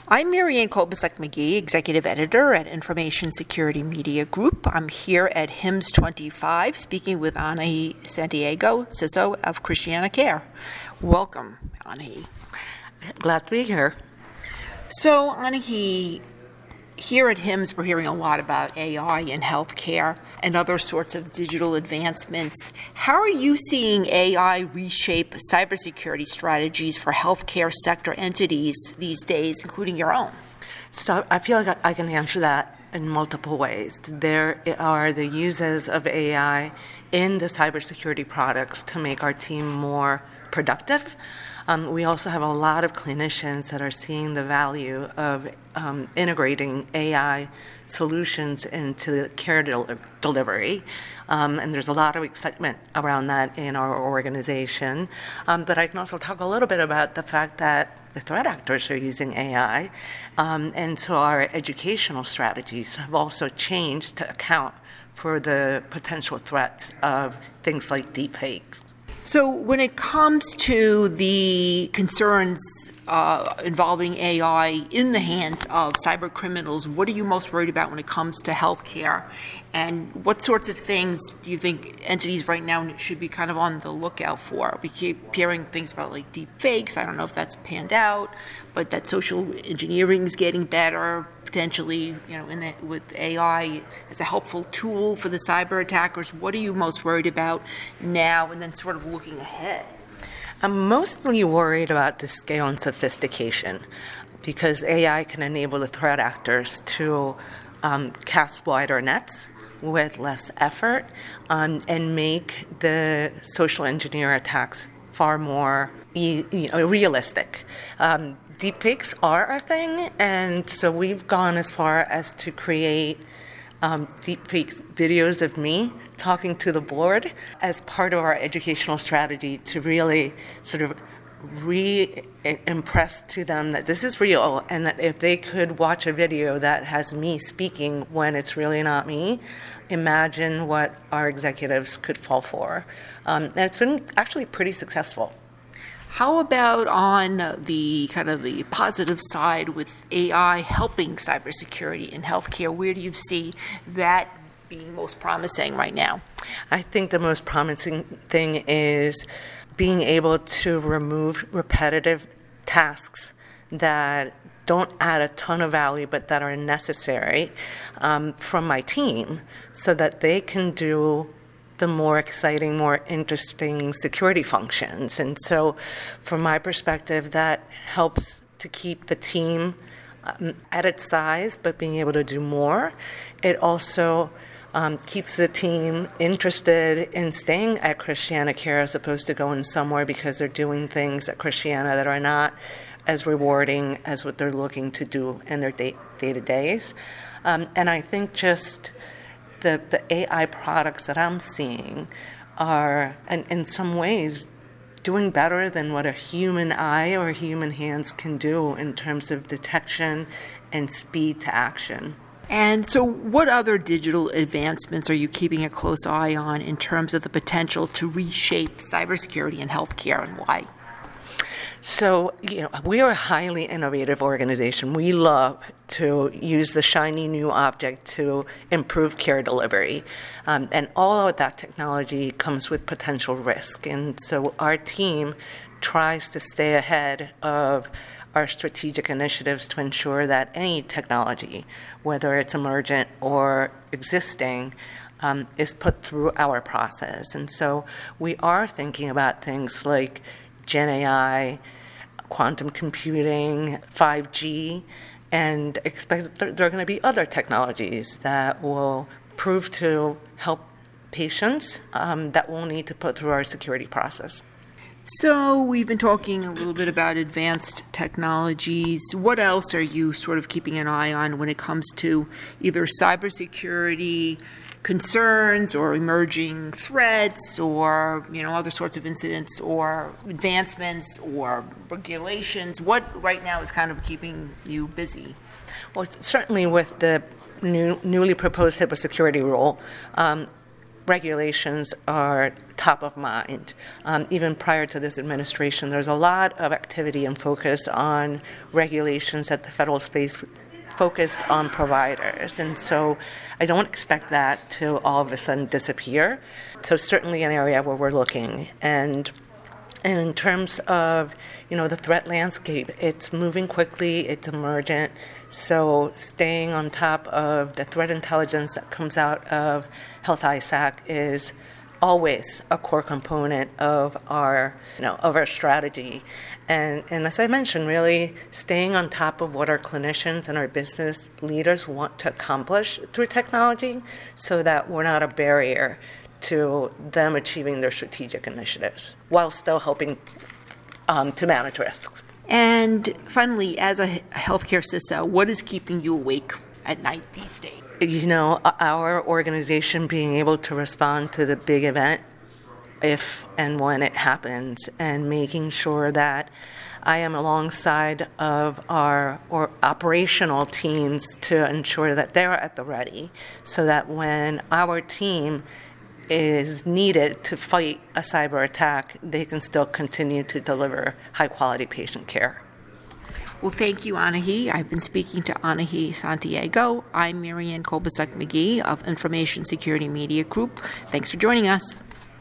I'm Marianne Kolbasuk-McGee, Executive Editor at Information Security Media Group. I'm here at HIMSS 25 speaking with Anahi Santiago, CISO of Christiana Care. Welcome, Anahi. Glad to be here. So, Anahi, here at HIMSS, we're hearing a lot about AI in healthcare and other sorts of digital advancements. How are you seeing AI reshape cybersecurity strategies for healthcare sector entities these days, including your own? So I feel like I can answer that in multiple ways. There are the uses of AI in the cybersecurity products to make our team more productive. We also have a lot of clinicians that are seeing the value of integrating AI solutions into care delivery. And there's a lot of excitement around that in our organization. But I can also talk a little bit about the fact that the threat actors are using AI. And so our educational strategies have also changed to account for the potential threats of things like deepfakes. So when it comes to the concerns involving AI in the hands of cyber criminals, what are you most worried about when it comes to healthcare? And what sorts of things do you think entities right now should be kind of on the lookout for? We keep hearing things about like deep fakes. I don't know if that's panned out, but that social engineering is getting better, potentially, with AI as a helpful tool for the cyber attackers. What are you most worried about now and then sort of looking ahead? I'm mostly worried about the scale and sophistication because AI can enable the threat actors to cast wider nets with less effort and make the social engineer attacks far more realistic. Deepfakes are a thing, and so we've gone as far as to create deepfake videos of me talking to the board as part of our educational strategy to really sort of impress to them that this is real and that if they could watch a video that has me speaking when it's really not me, imagine what our executives could fall for. And it's been actually pretty successful. How about on the kind of the positive side with AI helping cybersecurity in healthcare? Where do you see that being most promising right now? I think the most promising thing is being able to remove repetitive tasks that don't add a ton of value but that are necessary from my team so that they can do the more exciting, more interesting security functions. And so from my perspective, that helps to keep the team at its size, but being able to do more. It also keeps the team interested in staying at Christiana Care as opposed to going somewhere because they're doing things at Christiana that are not as rewarding as what they're looking to do in their day-to-days. And I think just the AI products that I'm seeing are, in some ways, doing better than what a human eye or human hands can do in terms of detection and speed to action. And so what other digital advancements are you keeping a close eye on in terms of the potential to reshape cybersecurity in healthcare, and why? So, we are a highly innovative organization. We love to use the shiny new object to improve care delivery. And all of that technology comes with potential risk. And so our team tries to stay ahead of our strategic initiatives to ensure that any technology, whether it's emergent or existing, is put through our process. And so we are thinking about things like Gen AI, quantum computing, 5G, and expect that there are going to be other technologies that will prove to help patients that we'll need to put through our security process. So we've been talking a little bit about advanced technologies. What else are you sort of keeping an eye on when it comes to either cybersecurity concerns or emerging threats or, other sorts of incidents or advancements or regulations? What right now is kind of keeping you busy? Well, certainly with the newly proposed HIPAA security rule, regulations are top of mind. Even prior to this administration, there's a lot of activity and focus on regulations at the federal space focused on providers. And so I don't expect that to all of a sudden disappear. So certainly an area where we're looking. And in terms of, the threat landscape, it's moving quickly, it's emergent. So staying on top of the threat intelligence that comes out of Health ISAC is always a core component of our strategy. And as I mentioned, really staying on top of what our clinicians and our business leaders want to accomplish through technology so that we're not a barrier to them achieving their strategic initiatives while still helping to manage risks. And finally, as a healthcare CISO, what is keeping you awake at night these days? Our organization being able to respond to the big event if and when it happens, and making sure that I am alongside of our operational teams to ensure that they're at the ready, so that when our team is needed to fight a cyber attack, they can still continue to deliver high-quality patient care. Well, thank you, Anahi. I've been speaking to Anahi Santiago. I'm Marianne Kolbasuk-McGee of Information Security Media Group. Thanks for joining us.